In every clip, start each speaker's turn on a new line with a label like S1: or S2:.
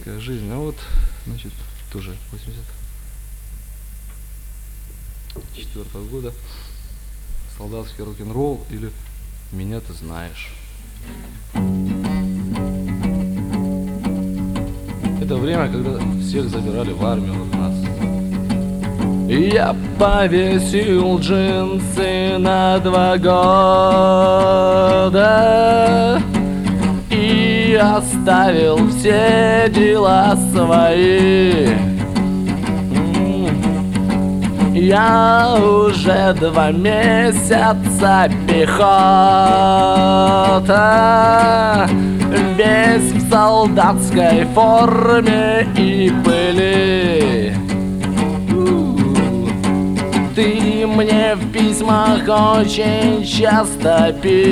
S1: студенческая жизнь. А вот, значит, тоже 84 года. Солдатский рок-н-ролл или «Меня ты знаешь». Это время, когда всех забирали в армию от нас. Я повесил джинсы на 2 года и оставил все дела свои. Я уже 2 месяца пехота, весь в солдатской форме и пыли. Ты мне в письмах очень часто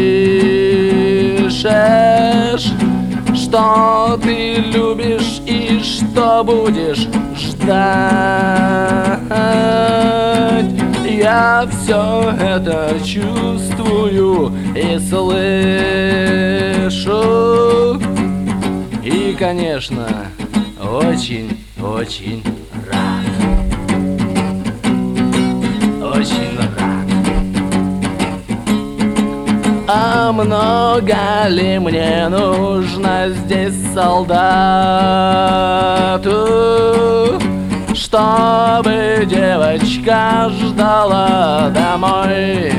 S1: пишешь, что ты любишь и что будешь ждать. Я все это чувствую и слышу. И, конечно, очень-очень рад. Очень рад. А много ли мне нужно здесь солдату, чтобы девочка ждала домой?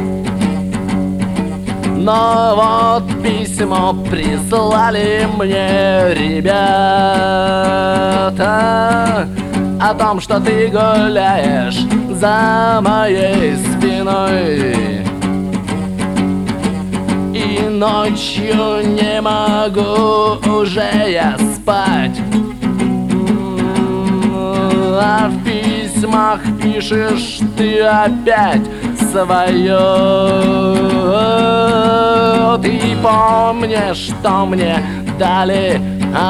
S1: Но вот письмо прислали мне ребята о том, что ты гуляешь за моей спиной. И ночью не могу уже я спать, а в письмах пишешь ты опять свое. Ты помнишь, что мне дали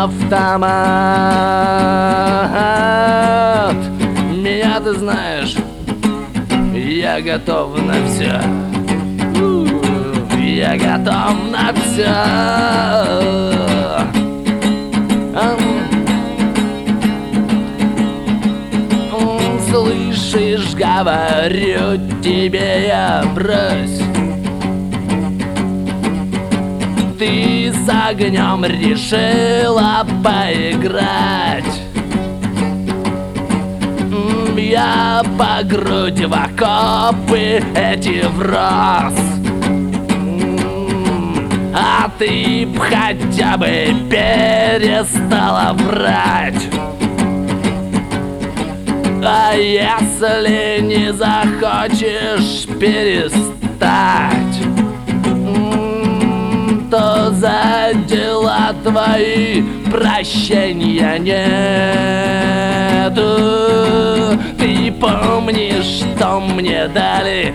S1: автомат? Меня ты знаешь, я готов на все. Я готов на все. Слышишь, говорю тебе я, брось. Ты с огнем решила поиграть. Я по грудь в окопы эти врос. А ты б хотя бы перестала врать. А если не захочешь перестать, то за дела твои прощения нету. Ты помнишь, что мне дали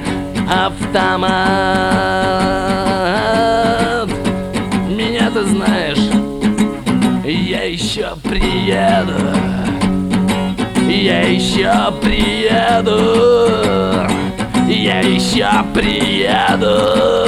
S1: автомат? Меня ты знаешь, я еще приеду. Я еще приеду. Я еще приеду.